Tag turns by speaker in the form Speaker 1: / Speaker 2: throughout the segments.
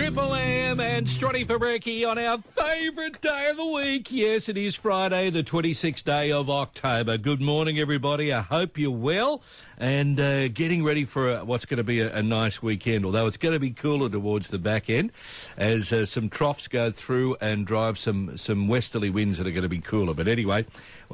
Speaker 1: Triple M and Strotty Fabricki on our favourite day of the week. Yes, it is Friday, the 26th day of October. Good morning, everybody. I hope you're well and getting ready for what's going to be a nice weekend, although it's going to be cooler towards the back end as some troughs go through and drive some westerly winds that are going to be cooler. But anyway,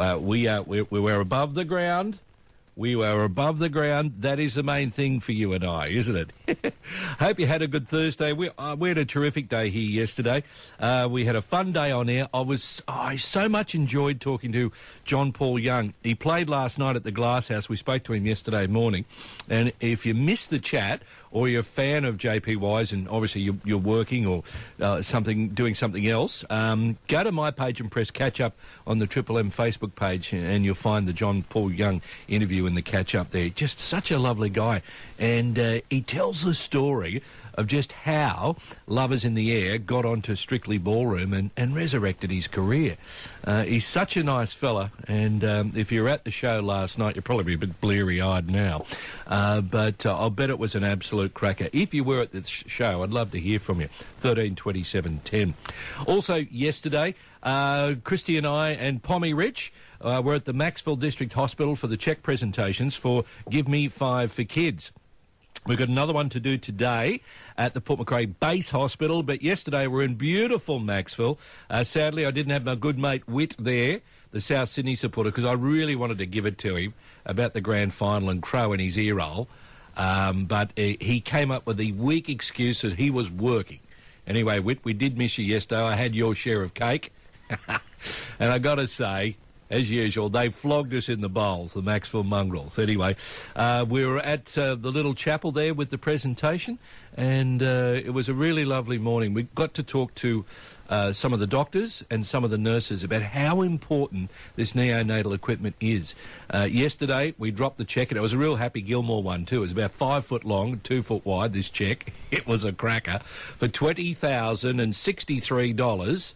Speaker 1: we're above the ground. We were above the ground. That is the main thing for you and I, isn't it? Hope you had a good Thursday. We had a terrific day here yesterday. We had a fun day on air. I so much enjoyed talking to John Paul Young. He played last night at the Glass House. We spoke to him yesterday morning. And if you missed the chat or you're a fan of JP Wise and obviously you're working or doing something else, go to my page and press catch up on the Triple M Facebook page and you'll find the John Paul Young interview in the catch up there. Just such a lovely guy. And he tells the story of just how Lovers in the Air got onto Strictly Ballroom and resurrected his career. He's such a nice fella, and if you were at the show last night, you're probably a bit bleary-eyed now. But I'll bet it was an absolute cracker. If you were at the show, I'd love to hear from you. 13 27 10. Also, yesterday, Christy and I and Pommy Rich were at the Maxville District Hospital for the check presentations for Give Me 5 for Kids. We've got another one to do today at the Port Macrae Base Hospital, but yesterday we're in beautiful Maxville. Sadly, I didn't have my good mate Whit there, the South Sydney supporter, because I really wanted to give it to him about the grand final and crow in his ear roll. But he came up with the weak excuse that he was working. Anyway, Whit, we did miss you yesterday. I had your share of cake. And I got to say, as usual, they flogged us in the bowls, the Maxville Mongrels. Anyway, we were at the little chapel there with the presentation, and it was a really lovely morning. We got to talk to some of the doctors and some of the nurses about how important this neonatal equipment is. Yesterday, we dropped the check, and it was a real Happy Gilmore one, too. It was about 5 foot long, 2 foot wide, this check. It was a cracker for $20,063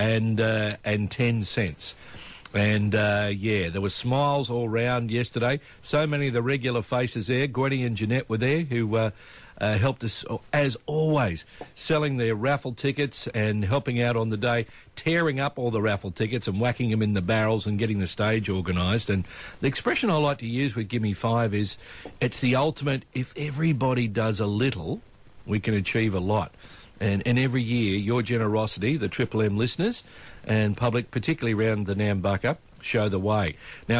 Speaker 1: and 10 cents. And, there were smiles all round yesterday. So many of the regular faces there. Gwenny and Jeanette were there who helped us, as always, selling their raffle tickets and helping out on the day, tearing up all the raffle tickets and whacking them in the barrels and getting the stage organised. And the expression I like to use with Gimme 5 is, it's the ultimate, if everybody does a little, we can achieve a lot. And every year, your generosity, the Triple M listeners and public, particularly around the Nambucca, show the way. Now,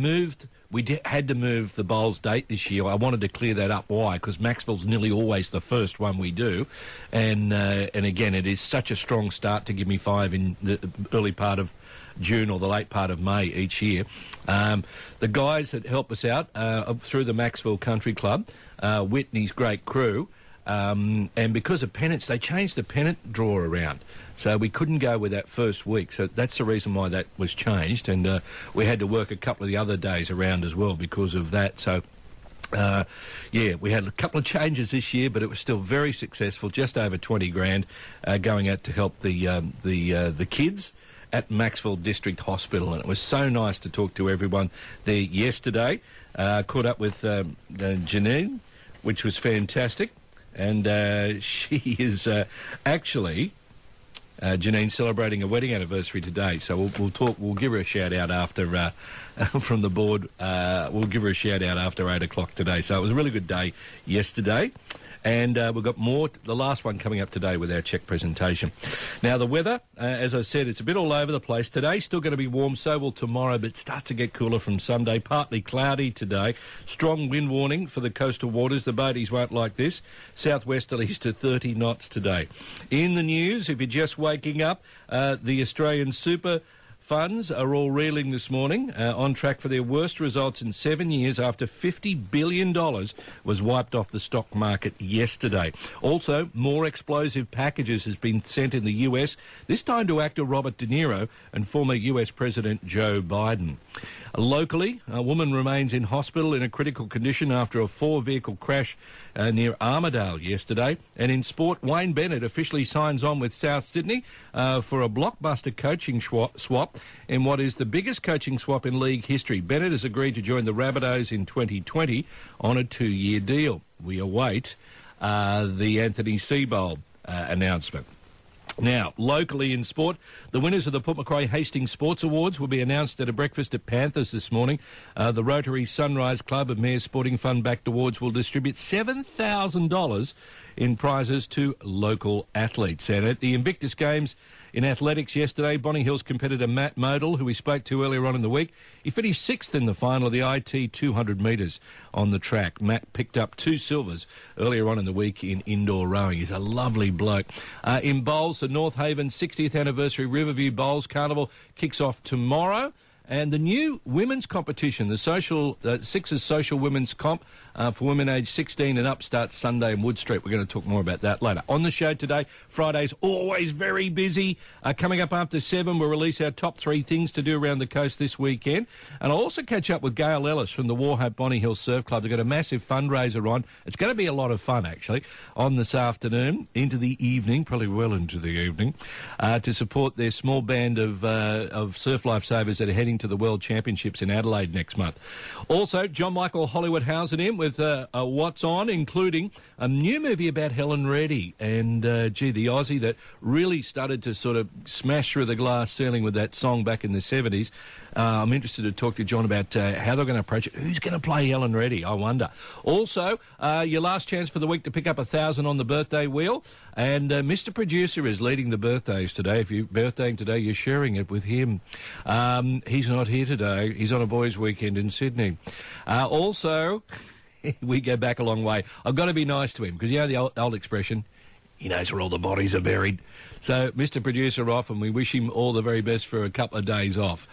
Speaker 1: had to move the bowls date this year. I wanted to clear that up. Why? Because Maxville's nearly always the first one we do. And again, it is such a strong start to Give Me 5 in the early part of June or the late part of May each year. The guys that help us out through the Maxville Country Club, Whitney's great crew, and because of pennants, they changed the pennant draw around. So we couldn't go with that first week. So that's the reason why that was changed. And we had to work a couple of the other days around as well because of that. So, we had a couple of changes this year, but it was still very successful, just over 20 grand going out to help the kids at Maxville District Hospital. And it was so nice to talk to everyone there yesterday. Caught up with Janine, which was fantastic. And she is actually, Janine, celebrating a wedding anniversary today. So we'll talk. We'll give her a shout out after from the board. We'll give her a shout out after 8 o'clock today. So it was a really good day yesterday. And we've got more, the last one coming up today with our check presentation. Now, the weather, as I said, it's a bit all over the place. Today, still going to be warm, so will tomorrow, but it starts to get cooler from Sunday. Partly cloudy today. Strong wind warning for the coastal waters. The boaties won't like this. Southwesterlies to 30 knots today. In the news, if you're just waking up, the Australian Super Funds are all reeling this morning, on track for their worst results in 7 years after $50 billion was wiped off the stock market yesterday. Also, more explosive packages has been sent in the US, this time to actor Robert De Niro and former US President Joe Biden. Locally, a woman remains in hospital in a critical condition after a four-vehicle crash near Armidale yesterday. And in sport, Wayne Bennett officially signs on with South Sydney for a blockbuster coaching swap in what is the biggest coaching swap in league history. Bennett has agreed to join the Rabbitohs in 2020 on a 2-year deal. We await the Anthony Seibold announcement. Now, locally in sport, the winners of the Port Macquarie Hastings Sports Awards will be announced at a breakfast at Panthers this morning. The Rotary Sunrise Club of Mayor's Sporting Fund backed awards will distribute $7,000 in prizes to local athletes. And at the Invictus Games in athletics yesterday, Bonny Hills competitor Matt Modal, who we spoke to earlier on in the week, he finished sixth in the final of the IT 200 metres on the track. Matt picked up 2 silvers earlier on in the week in indoor rowing. He's a lovely bloke. In bowls, the North Haven 60th anniversary Riverview Bowls Carnival kicks off tomorrow. And the new women's competition, the Sixers Social Women's Comp for women aged 16 and up, starts Sunday in Wood Street. We're going to talk more about that later. On the show today, Friday's always very busy. Coming up after 7, we'll release our top 3 things to do around the coast this weekend. And I'll also catch up with Gail Ellis from the Warhope Bonny Hill Surf Club. They've got a massive fundraiser on. It's going to be a lot of fun, actually, on this afternoon into the evening, probably well into the evening, to support their small band of surf lifesavers that are heading to the World Championships in Adelaide next month. Also, John Michael Hollywood-Housen in with What's On, including a new movie about Helen Reddy and, the Aussie that really started to sort of smash through the glass ceiling with that song back in the 70s. I'm interested to talk to John about how they're going to approach it. Who's going to play Helen Reddy, I wonder. Also, your last chance for the week to pick up 1,000 on the birthday wheel. And Mr. Producer is leading the birthdays today. If you're birthdaying today, you're sharing it with him. He's not here today. He's on a boys' weekend in Sydney. Also, we go back a long way. I've got to be nice to him because you know the old expression, he knows where all the bodies are buried. So, Mr. Producer off, and we wish him all the very best for a couple of days off.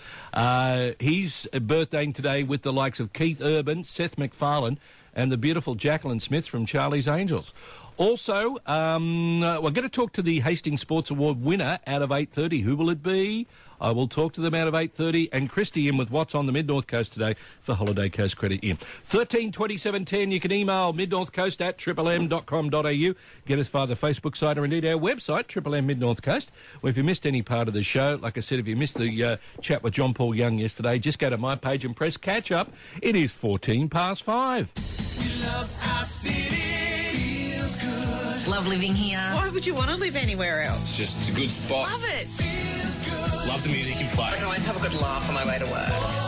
Speaker 1: He's birthdaying today with the likes of Keith Urban, Seth MacFarlane, and the beautiful Jacqueline Smith from Charlie's Angels. Also, we're going to talk to the Hastings Sports Award winner out of 8:30. Who will it be? I will talk to them out of 8:30. And Christy in with What's on the Mid-North Coast today for Holiday Coast Credit in. 13 27 10. You can email midnorthcoast at triplem.com.au. Get us via the Facebook site or indeed our website, Triple M Mid-North Coast. Well, if you missed any part of the show, like I said, if you missed the chat with John Paul Young yesterday, just go to my page and press catch up. It is 14 past 5.
Speaker 2: We love our city. Feels good.
Speaker 3: Love living here.
Speaker 4: Why would you want to live anywhere else?
Speaker 5: It's a good spot.
Speaker 4: Love it.
Speaker 2: Feels good.
Speaker 5: Love the music you play.
Speaker 4: I can always have a good laugh on my way to work.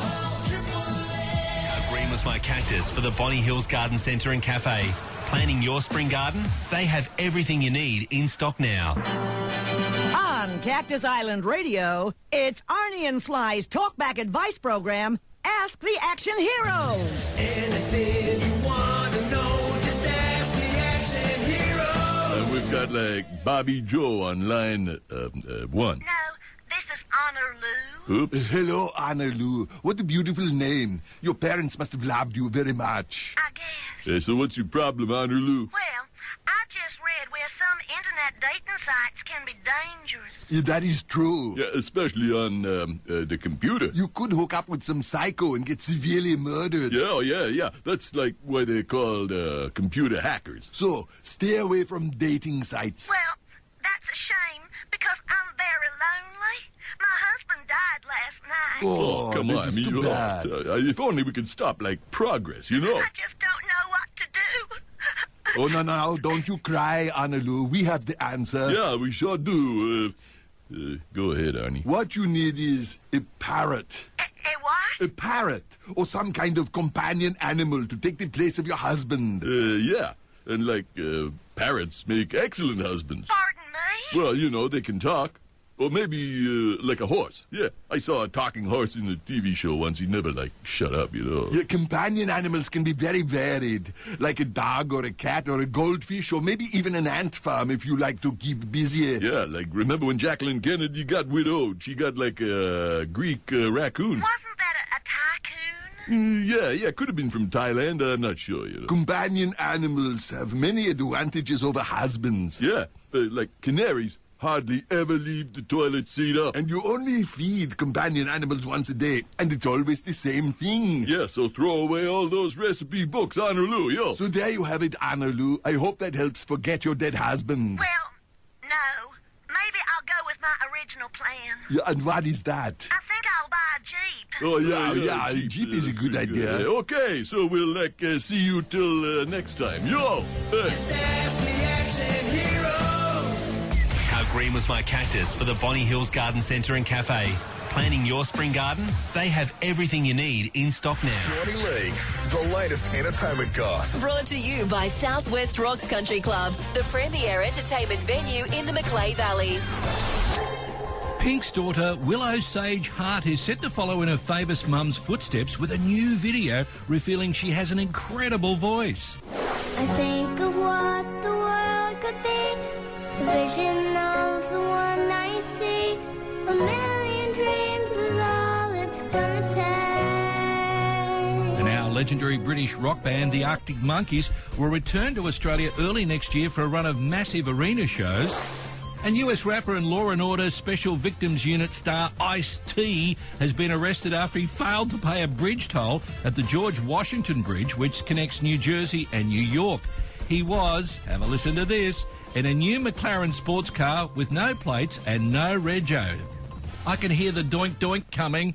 Speaker 5: How green was my cactus for the Bonny Hills Garden Centre and Cafe. Planning your spring garden? They have everything you need in stock now.
Speaker 6: On Cactus Island Radio, it's Arnie and Sly's Talkback Advice Program, Ask the Action Heroes.
Speaker 2: Anything you want to know, just ask the action hero.
Speaker 7: We've got, like, Bobby Joe on line 1.
Speaker 8: No, this is Honor Lou.
Speaker 7: Oops.
Speaker 9: Hello, Honor Lou. What a beautiful name. Your parents must have loved you very much.
Speaker 8: I guess.
Speaker 7: So what's your problem, Honor Lou?
Speaker 8: Well, I just read where some internet dating sites can be dangerous.
Speaker 9: Yeah, that is true.
Speaker 7: Yeah, especially on the computer.
Speaker 9: You could hook up with some psycho and get severely murdered.
Speaker 7: Yeah. That's like what they called computer hackers.
Speaker 9: So, stay away from dating sites.
Speaker 8: Well, that's a shame because I'm very lonely. My husband died last night.
Speaker 9: Oh,
Speaker 7: come on.
Speaker 9: that's too bad.
Speaker 7: If only we could stop, like, progress, you know?
Speaker 8: I just don't know what to do.
Speaker 9: Oh, no, don't you cry, Honor Lou. We have the answer.
Speaker 7: Yeah, we sure do. Go ahead, Arnie.
Speaker 9: What you need is a parrot.
Speaker 8: A what?
Speaker 9: A parrot, or some kind of companion animal to take the place of your husband.
Speaker 7: Yeah. And, like, parrots make excellent husbands.
Speaker 8: Pardon me?
Speaker 7: Well, you know, they can talk. Or maybe, like a horse. Yeah, I saw a talking horse in a TV show once. He never, like, shut up, you know.
Speaker 9: Your companion animals can be very varied, like a dog or a cat or a goldfish or maybe even an ant farm if you like to keep busy.
Speaker 7: Yeah, like, remember when Jacqueline Kennedy got widowed? She got, like, a Greek raccoon.
Speaker 8: Wasn't that a tycoon?
Speaker 7: Yeah, could have been from Thailand. I'm not sure, you know.
Speaker 9: Companion animals have many advantages over husbands.
Speaker 7: Yeah, like canaries hardly ever leave the toilet seat up.
Speaker 9: And you only feed companion animals once a day, and it's always the same thing.
Speaker 7: Yeah, so throw away all those recipe books, Honor Lou, yo.
Speaker 9: So there you have it, Honor Lou. I hope that helps forget your dead husband.
Speaker 8: Well, no. Maybe I'll go with my original plan.
Speaker 9: Yeah, and what is that?
Speaker 8: I think I'll buy a Jeep.
Speaker 7: Oh, yeah,
Speaker 9: a Jeep is a good idea.
Speaker 7: Yeah. Okay, so we'll, like, see you till next time. Yo!
Speaker 2: Just ask the action heroes.
Speaker 5: Green Was My Cactus for the Bonnie Hills Garden Centre and Cafe. Planning your spring garden? They have everything you need in stock now.
Speaker 3: Johnny Leagues, the latest entertainment costs.
Speaker 10: Brought to you by Southwest Rocks Country Club, the premier entertainment venue in the Macleay Valley.
Speaker 1: Pink's daughter, Willow Sage Hart, is set to follow in her famous mum's footsteps with a new video revealing she has an incredible voice.
Speaker 11: I think of what the world could be, the vision of the one I see. A million dreams is all it's gonna take.
Speaker 1: The now legendary British rock band, the Arctic Monkeys, will return to Australia early next year for a run of massive arena shows. And US rapper and Law & Order Special Victims Unit star Ice-T has been arrested after he failed to pay a bridge toll at the George Washington Bridge, which connects New Jersey and New York. He was, have a listen to this, in a new McLaren sports car with no plates and no rego. I can hear the doink-doink coming.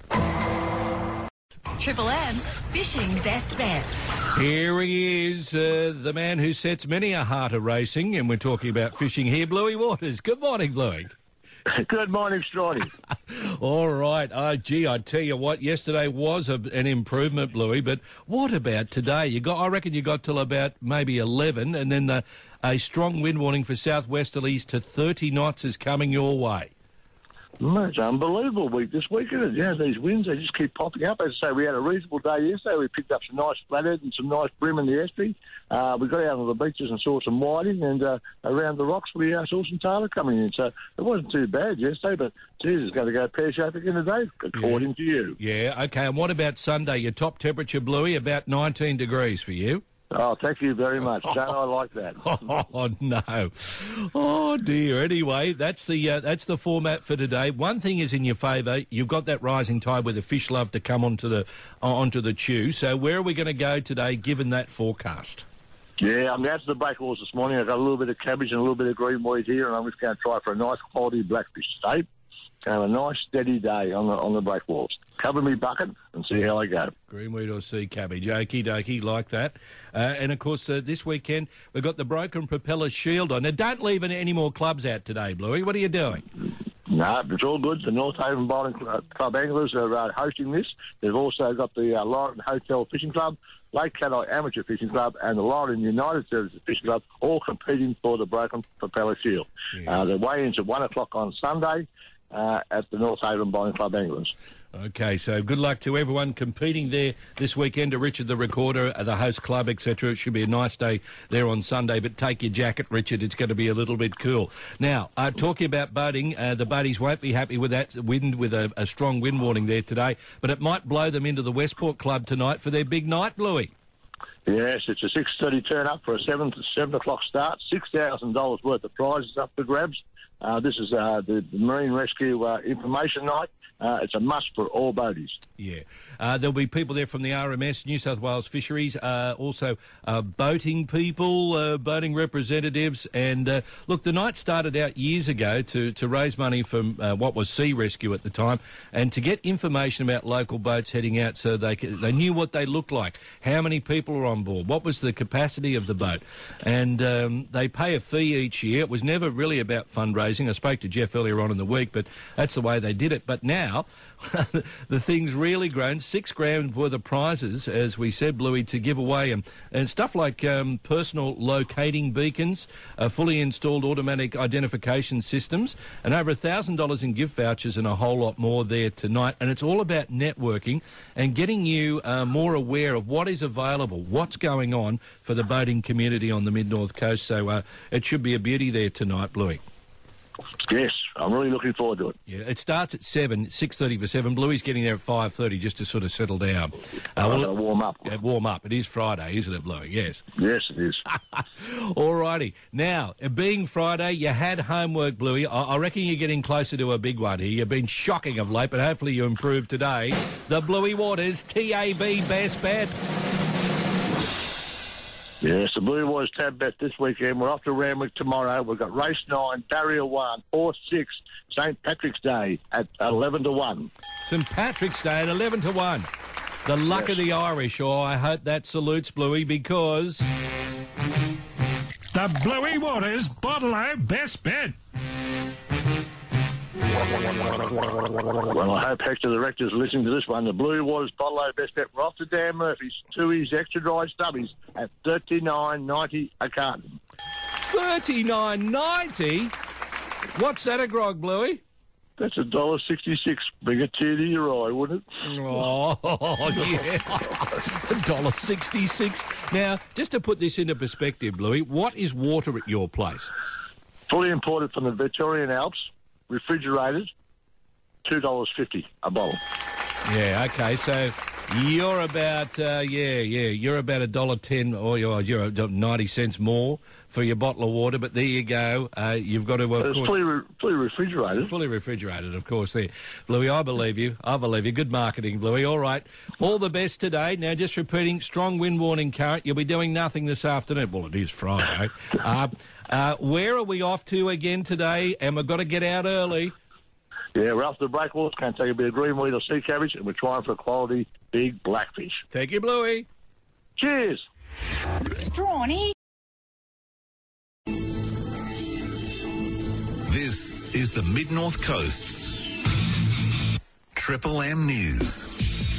Speaker 10: Triple M's Fishing Best Bet.
Speaker 1: Here he is, the man who sets many a heart a-racing, and we're talking about fishing here, Bluey Waters. Good morning, Bluey.
Speaker 12: Good morning, Strawny.
Speaker 1: All right. Oh, gee, I tell you what, yesterday was an improvement, Bluey, but what about today? I reckon you got till about maybe 11, and then a strong wind warning for southwesterlies to 30 knots is coming your way.
Speaker 12: It's an unbelievable week this weekend. Yeah, these winds, they just keep popping up. As I say, we had a reasonable day yesterday. We picked up some nice flathead and some nice bream in the estuary. We got out on the beaches and saw some whiting, and around the rocks we saw some tailor coming in. So it wasn't too bad yesterday, but geez, it's going to go pear-shaped again today, according to you.
Speaker 1: Yeah, okay. And what about Sunday? Your top temperature, Bluey, about 19 degrees for you?
Speaker 12: Oh, thank you very much. Don't I like that?
Speaker 1: Oh, no. Oh, dear. Anyway, that's the format for today. One thing is in your favour. You've got that rising tide where the fish love to come onto the chew. So where are we going to go today, given that forecast?
Speaker 12: Yeah, I'm out to the breakwaters this morning. I've got a little bit of cabbage and a little bit of green weed here, and I'm just going to try for a nice quality blackfish steak. Have a nice steady day on the breakwaters. Cover me bucket and see how I go.
Speaker 1: Greenweed or sea cabbage. Okie dokie, like that. And of course, this weekend we've got the Broken Propeller Shield on. Now, don't leave any more clubs out today, Bluey. What are you doing?
Speaker 12: No, it's all good. The North Haven Bowling Club Anglers are hosting this. They've also got the Lauren Hotel Fishing Club, Lake Caddo Amateur Fishing Club, and the Lauren United Services Fishing Club, all competing for the Broken Propeller Shield. Yes. The weigh-in's at 1 o'clock on Sunday. At the North Haven Bowling Club Anglers.
Speaker 1: Okay, so good luck to everyone competing there this weekend, to Richard the Recorder, the host club, etc. It should be a nice day there on Sunday, but take your jacket, Richard. It's going to be a little bit cool. Now, talking about boating, the boaties won't be happy with that wind, with a strong wind warning there today, but it might blow them into the Westport Club tonight for their big night, Bluey.
Speaker 12: Yes, it's a 6:30 turn up for a 7 o'clock start. $6,000 worth of prizes up for grabs. This is the Marine Rescue Information Night. It's a must for all boaties.
Speaker 1: Yeah. There'll be people there from the RMS, New South Wales Fisheries, also boating people, boating representatives. And, look, the night started out years ago to raise money from what was Sea Rescue at the time, and to get information about local boats heading out so they knew what they looked like, how many people are on board, what was the capacity of the boat. And they pay a fee each year. It was never really about fundraising. I spoke to Jeff earlier on in the week, but that's the way they did it. But now the thing's really grown. $6,000 worth of prizes, as we said, Bluey, to give away, and stuff like personal locating beacons, fully installed automatic identification systems, and over $1,000 in gift vouchers, and a whole lot more there tonight. And it's all about networking and getting you more aware of what is available, what's going on for the boating community on the Mid-North Coast. So it should be a beauty there tonight, Bluey.
Speaker 12: Yes, I'm really looking forward to it.
Speaker 1: Yeah, it starts at 6:30 for 7. Bluey's getting there at 5:30 just to sort of settle down.
Speaker 12: Warm up.
Speaker 1: Warm up. It is Friday, isn't it, Bluey? Yes.
Speaker 12: Yes, it is.
Speaker 1: All righty. Now, being Friday, you had homework, Bluey. I reckon you're getting closer to a big one here. You've been shocking of late, but hopefully you improve today. The Bluey Waters TAB Best Bet.
Speaker 12: Yes, the Blue Waters Tab Bet this weekend. We're off to Randwick tomorrow. We've got race 9, barrier 1, horse 6, St. Patrick's Day at 11 to 1.
Speaker 1: St. Patrick's Day at 11 to 1. The luck of the Irish. Oh, I hope that salutes, Bluey, because
Speaker 13: the Bluey Waters Bottle-O Best Bet.
Speaker 12: Well, I hope Hector the Rector's listening to this one. The Blue Waters Bottle O Best Bet were off to Dan Murphy's 2 extra dry stubbies at $39.90 a carton.
Speaker 1: $39.90? What's that a grog, Bluey?
Speaker 12: That's $1.66. Bring a tear to your eye, wouldn't it?
Speaker 1: Oh, yeah. $1.66. Now, just to put this into perspective, Bluey, what is water at your place?
Speaker 12: Fully imported from the Victorian Alps, refrigerated, $2.50 a bottle.
Speaker 1: Yeah, okay, so you're about, you're about $1.10 or you're 90 cents more for your bottle of water, but there you go. You've got to, of
Speaker 12: it's
Speaker 1: course...
Speaker 12: fully refrigerated.
Speaker 1: Fully refrigerated, of course, there. Bluey, I believe you. Good marketing, Bluey. All right. All the best today. Now, just repeating, strong wind warning current. You'll be doing nothing this afternoon. Well, it is Friday. Where are we off to again today? And we've got to get out early.
Speaker 12: Yeah, we're after the breakwaters. Can't take a bit of greenweed or sea cabbage, and we're trying for a quality big blackfish.
Speaker 1: Thank you, Bluey.
Speaker 12: Cheers.
Speaker 13: Strawny.
Speaker 3: This is the Mid-North Coast's Triple M News.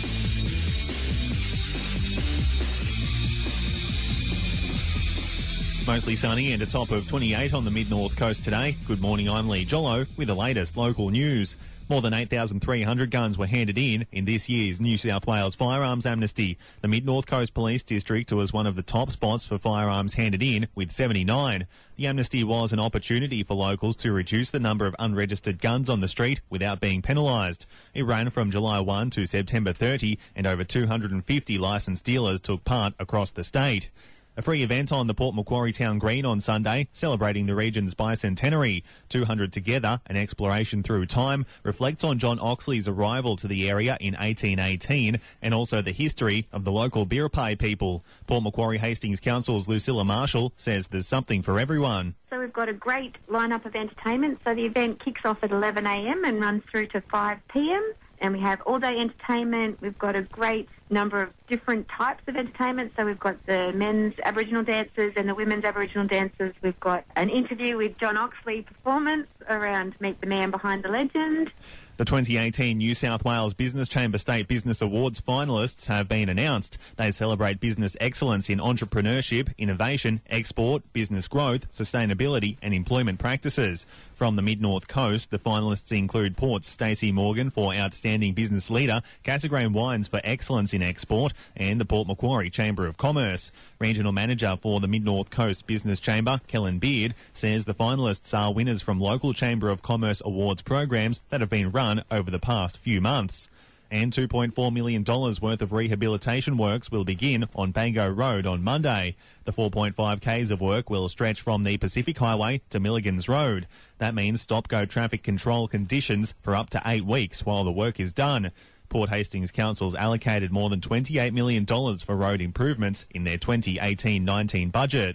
Speaker 14: Mostly sunny and a top of 28 on the mid-north coast today. Good morning, I'm Lee Jollo with the latest local news. More than 8,300 guns were handed in this year's New South Wales Firearms Amnesty. The Mid-North Coast Police District was one of the top spots for firearms handed in with 79. The amnesty was an opportunity for locals to reduce the number of unregistered guns on the street without being penalised. It ran from July 1 to September 30 and over 250 licensed dealers took part across the state. A free event on the Port Macquarie Town Green on Sunday, celebrating the region's bicentenary. 200 Together, an exploration through time, reflects on John Oxley's arrival to the area in 1818 and also the history of the local Biripi people. Port Macquarie Hastings Council's Lucilla Marshall says there's something for everyone.
Speaker 15: So we've got a great lineup of entertainment. So the event kicks off at 11 a.m. and runs through to 5 p.m. And we have all-day entertainment. We've got a great number of different types of entertainment. So we've got the men's Aboriginal dancers and the women's Aboriginal dancers. We've got an interview with John Oxley performance around Meet the Man Behind the Legend.
Speaker 14: The 2018 New South Wales Business Chamber State Business Awards finalists have been announced. They celebrate business excellence in entrepreneurship, innovation, export, business growth, sustainability and employment practices. From the Mid-North Coast, the finalists include Port's Stacey Morgan for Outstanding Business Leader, Cassegrain Wines for Excellence in Export and the Port Macquarie Chamber of Commerce. Regional Manager for the Mid-North Coast Business Chamber, Kellen Beard, says the finalists are winners from local Chamber of Commerce awards programs that have been run over the past few months. And $2.4 million worth of rehabilitation works will begin on Bango Road on Monday. The 4.5 k's of work will stretch from the Pacific Highway to Milligans Road. That means stop-go traffic control conditions for up to 8 weeks while the work is done. Port Hastings Council's allocated more than $28 million for road improvements in their 2018-19 budget.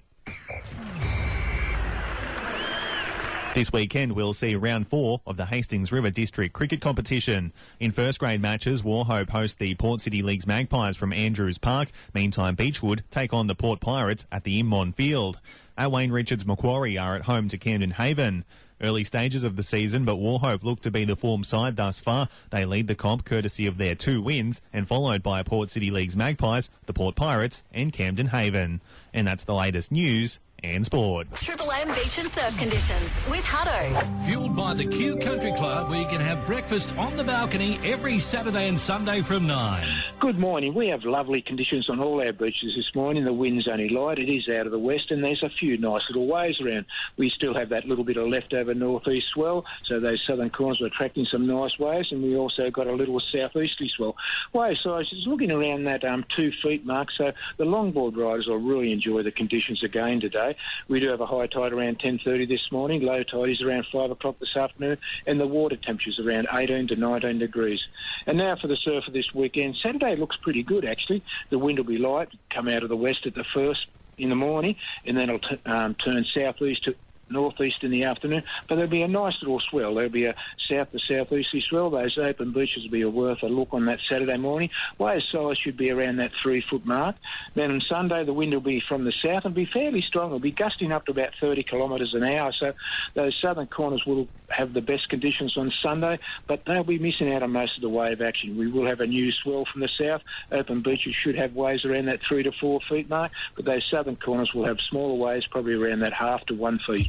Speaker 14: This weekend, we'll see round 4 of the Hastings River District Cricket Competition. In first grade matches, Warhope host the Port City League's Magpies from Andrews Park. Meantime, Beechwood take on the Port Pirates at the Immon Field. At Wayne Richards Macquarie are at home to Camden Haven. Early stages of the season, but Warhope look to be the form side thus far. They lead the comp courtesy of their 2 wins and followed by Port City League's Magpies, the Port Pirates and Camden Haven. And that's the latest news and sport.
Speaker 10: Triple M beach and surf conditions with Hutto.
Speaker 16: Fueled by the Q Country Club, where you can have breakfast on the balcony every Saturday and Sunday from 9.
Speaker 17: Good morning. We have lovely conditions on all our beaches this morning. The wind's only light. It is out of the west, and there's a few nice little waves around. We still have that little bit of leftover northeast swell, so those southern corners are attracting some nice waves, and we also got a little southeasterly swell. Wave size is looking around that 2 feet mark, so the longboard riders will really enjoy the conditions again today. We do have a high tide around 10:30 this morning. Low tide is around 5 o'clock this afternoon, and the water temperature's around 18 to 19 degrees. And now for the surf of this weekend. Saturday looks pretty good, actually. The wind will be light, come out of the west at the first in the morning, and then it'll turn southeast northeast in the afternoon, but there'll be a nice little swell. There'll be a south to southeasterly swell. Those open beaches will be worth a look on that Saturday morning. Wave size should be around that 3-foot mark. Then on Sunday, the wind will be from the south and be fairly strong. It'll be gusting up to about 30 kilometres an hour. So those southern corners will have the best conditions on Sunday, but they'll be missing out on most of the wave action. We will have a new swell from the south. Open beaches should have waves around that 3 to 4 feet mark, but those southern corners will have smaller waves, probably around that 0.5 to 1 feet.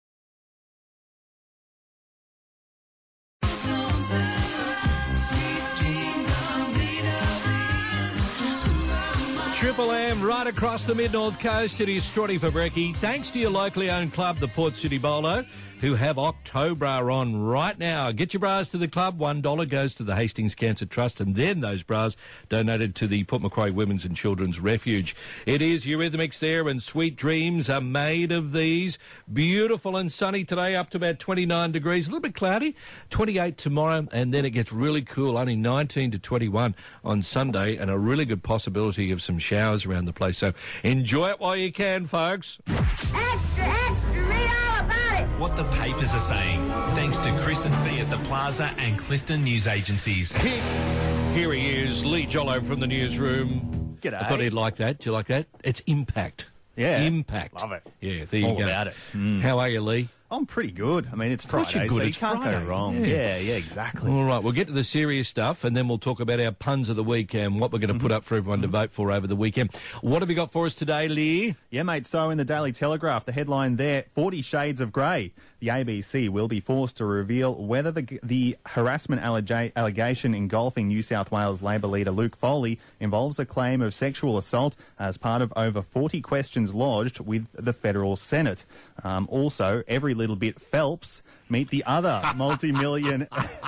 Speaker 1: Triple M right across the mid-north coast. It is Strawny for Brekkie. Thanks to your locally owned club, the Port City Bolo, who have Octobra on right now. Get your bras to the club. $1 goes to the Hastings Cancer Trust, and then those bras donated to the Port Macquarie Women's and Children's Refuge. It is Eurythmics there, and Sweet Dreams are made of these. Beautiful and sunny today, up to about 29 degrees. A little bit cloudy, 28 tomorrow, and then it gets really cool, only 19 to 21 on Sunday, and a really good possibility of some showers around the place. So enjoy it while you can, folks.
Speaker 11: Extra, extra, read all about it.
Speaker 5: What the papers are saying, thanks to Chris and Fee at the Plaza and Clifton News Agencies.
Speaker 1: Here he is, Lee Jollo from the newsroom.
Speaker 14: G'day.
Speaker 1: I thought he'd like that. Do you like that? It's Impact.
Speaker 14: Yeah.
Speaker 1: Impact.
Speaker 14: Love it.
Speaker 1: Yeah, there you
Speaker 14: All
Speaker 1: go.
Speaker 14: about it.
Speaker 1: How are you, Lee?
Speaker 14: I'm pretty good. I mean, it's
Speaker 1: course
Speaker 14: Friday,
Speaker 1: you're good.
Speaker 14: so you
Speaker 1: It's
Speaker 14: can't
Speaker 1: Friday.
Speaker 14: go wrong.
Speaker 1: Yeah.
Speaker 14: Yeah, exactly.
Speaker 1: All right, we'll get to the serious stuff, and then we'll talk about our puns of the week and what we're going to put up for everyone to vote for over the weekend. What have you got for us today, Lee?
Speaker 14: Yeah, mate, so in the Daily Telegraph, the headline there, 40 Shades of Grey. The ABC will be forced to reveal whether the harassment allegation engulfing New South Wales Labor leader Luke Foley involves a claim of sexual assault as part of over 40 questions lodged with the federal Senate. Also, every little bit Phelps. Meet the other multi-million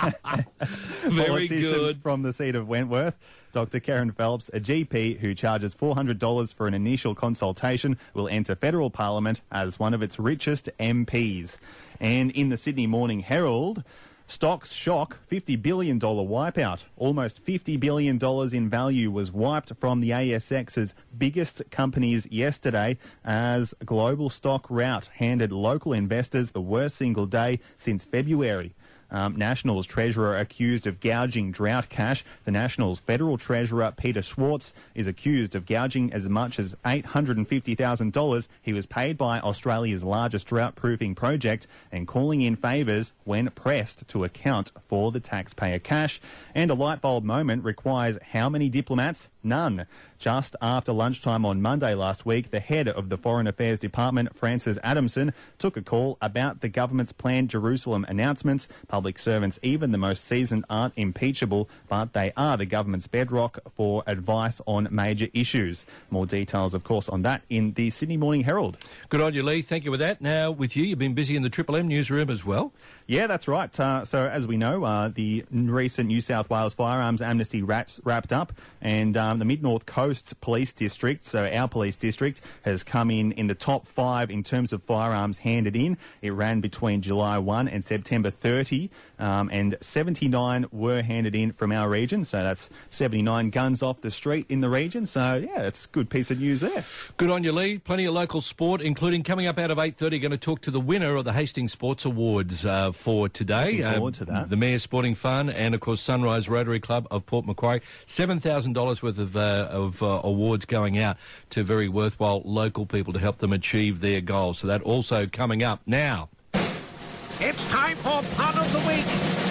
Speaker 1: Very
Speaker 14: politician
Speaker 1: good.
Speaker 14: from the seat of Wentworth. Dr. Karen Phelps, a GP who charges $400 for an initial consultation, will enter federal parliament as one of its richest MPs. And in the Sydney Morning Herald, stocks shock $50 billion wipeout. Almost $50 billion in value was wiped from the ASX's biggest companies yesterday as global stock rout handed local investors the worst single day since February. Nationals Treasurer accused of gouging drought cash. The Nationals Federal Treasurer, Peter Schwartz, is accused of gouging as much as $850,000 he was paid by Australia's largest drought-proofing project and calling in favours when pressed to account for the taxpayer cash. And a light bulb moment requires how many diplomats? None. Just after lunchtime on Monday last week, the head of the Foreign Affairs Department, Francis Adamson, took a call about the government's planned Jerusalem announcements. Public servants, even the most seasoned, aren't impeachable, but they are the government's bedrock for advice on major issues. More details, of course, on that in the Sydney Morning Herald.
Speaker 1: Good on you, Lee. Thank you for that. Now, with you, you've been busy in the Triple M newsroom as well.
Speaker 14: Yeah, that's right. So, as we know, the recent New South Wales firearms amnesty wrapped up, and the Mid-North Coast Police District, so our police district, has come in the top 5 in terms of firearms handed in. It ran between July 1 and September 30, and 79 were handed in from our region, so that's 79 guns off the street in the region. So, yeah, that's a good piece of news there.
Speaker 1: Good on you, Lee. Plenty of local sport, including coming up out of 8:30, going to talk to the winner of the Hastings Sports Awards for today.
Speaker 14: Looking forward to that.
Speaker 1: The Mayor's Sporting Fund and, of course, Sunrise Rotary Club of Port Macquarie. $7,000 worth of awards going out to very worthwhile local people to help them achieve their goals. So that also coming up now.
Speaker 18: It's time for Pun of the Week.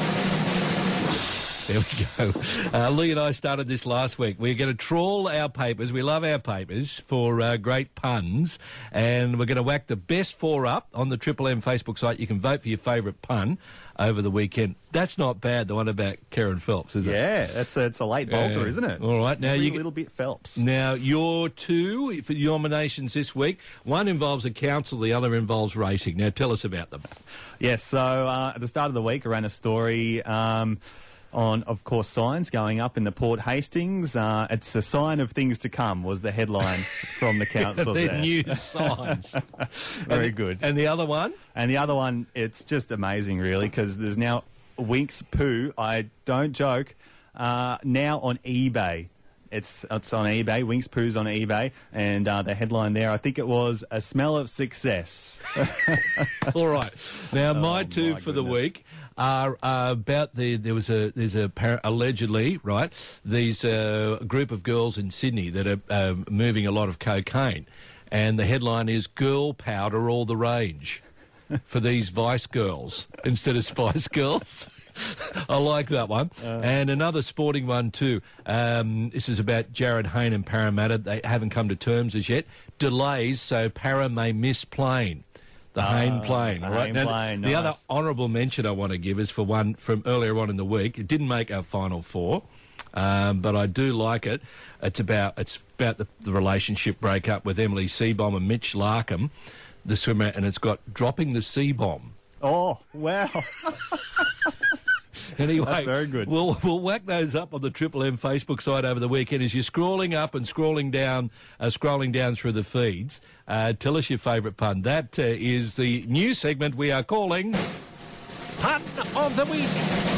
Speaker 1: There we go. Lee and I started this last week. We're going to trawl our papers. We love our papers for great puns, and we're going to whack the best 4 up on the Triple M Facebook site. You can vote for your favourite pun over the weekend. That's not bad, the one about Karen Phelps, is it?
Speaker 14: Yeah, it's a late bolter, isn't it?
Speaker 1: All right. Now
Speaker 14: Every
Speaker 1: you
Speaker 14: little bit Phelps.
Speaker 1: Now, your 2 for nominations this week. One involves a council, the other involves racing. Now, tell us about them.
Speaker 14: Yes, so at the start of the week, I ran a story on, of course, signs going up in the Port Hastings. It's a sign of things to come was the headline from the council
Speaker 1: They're
Speaker 14: there.
Speaker 1: new signs.
Speaker 14: Very good.
Speaker 1: And the other one?
Speaker 14: And the other one, it's just amazing, really, because there's now Winks Poo, I don't joke, now on eBay. It's on eBay. Winks Poo's on eBay, and the headline there, I think it was "A Smell of Success."
Speaker 1: All right. Now, my two for the week are about there's allegedly, right, these group of girls in Sydney that are moving a lot of cocaine, and the headline is "Girl Powder All the Rage" for these Vice girls instead of Spice Girls. I like that one. And another sporting one too. This is about Jared Hayne and Parramatta. They haven't come to terms as yet. Delays so Para may miss plane. The Hayne plane. All right. Now, the other honourable mention I want to give is for one from earlier on in the week. It didn't make our Final Four, but I do like it. It's about the relationship breakup with Emily Seabomb and Mitch Larkham, the swimmer, and it's got dropping the C-bomb.
Speaker 14: Oh, wow.
Speaker 1: Anyway,
Speaker 14: that's very good.
Speaker 1: We'll whack those up on the Triple M Facebook site over the weekend as you're scrolling up and scrolling down through the feeds. Tell us your favourite pun. That is the new segment we are calling Pun of the Week.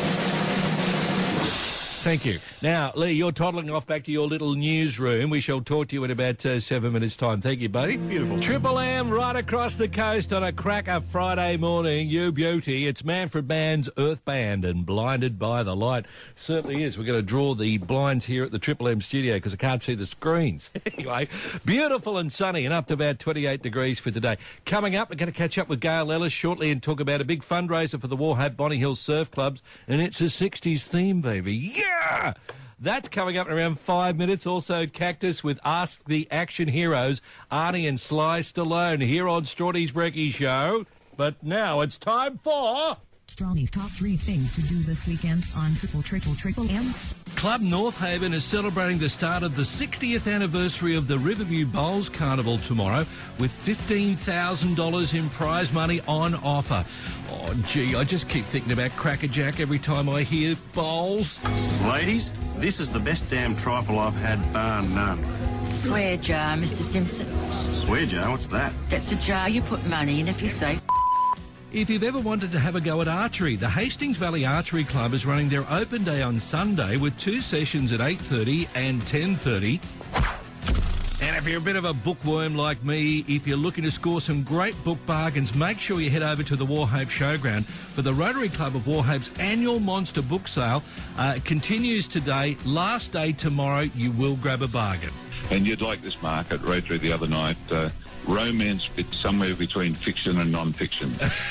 Speaker 1: Thank you. Now, Lee, you're toddling off back to your little newsroom. We shall talk to you in about 7 minutes' time. Thank you, buddy.
Speaker 14: Beautiful.
Speaker 1: Triple M right across the coast on a cracker Friday morning. You beauty. It's Manfred Mann's Earth Band and Blinded by the Light. Certainly is. We're going to draw the blinds here at the Triple M studio because I can't see the screens. Anyway, beautiful and sunny and up to about 28 degrees for today. Coming up, we're going to catch up with Gail Ellis shortly and talk about a big fundraiser for the Wauchope Bonny Hills Surf Clubs, and it's a 60s theme, baby. Yeah! That's coming up in around 5 minutes. Also, Cactus with Ask the Action Heroes, Arnie and Sly Stallone here on Strawny's Brekkie Show. But now it's time for...
Speaker 19: Strawny's top 3 things to do this weekend on Triple M.
Speaker 16: Club North Haven is celebrating the start of the 60th anniversary of the Riverview Bowls Carnival tomorrow with $15,000 in prize money on offer. Oh, gee, I just keep thinking about Cracker Jack every time I hear bowls.
Speaker 20: Ladies, this is the best damn trifle I've had, bar none.
Speaker 21: Swear jar, Mr. Simpson.
Speaker 20: Swear jar? What's that?
Speaker 21: That's a jar you put money in if you say...
Speaker 16: If you've ever wanted to have a go at archery, the Hastings Valley Archery Club is running their open day on Sunday with 2 sessions at 8:30 and 10:30. And if you're a bit of a bookworm like me, if you're looking to score some great book bargains, make sure you head over to the Wauchope Showground for the Rotary Club of Wauchope's annual Monster Book Sale. It continues today. Last day tomorrow. You will grab a bargain.
Speaker 22: And you'd like this, Mark, at Rotary the other night. Romance fits somewhere between fiction and non-fiction.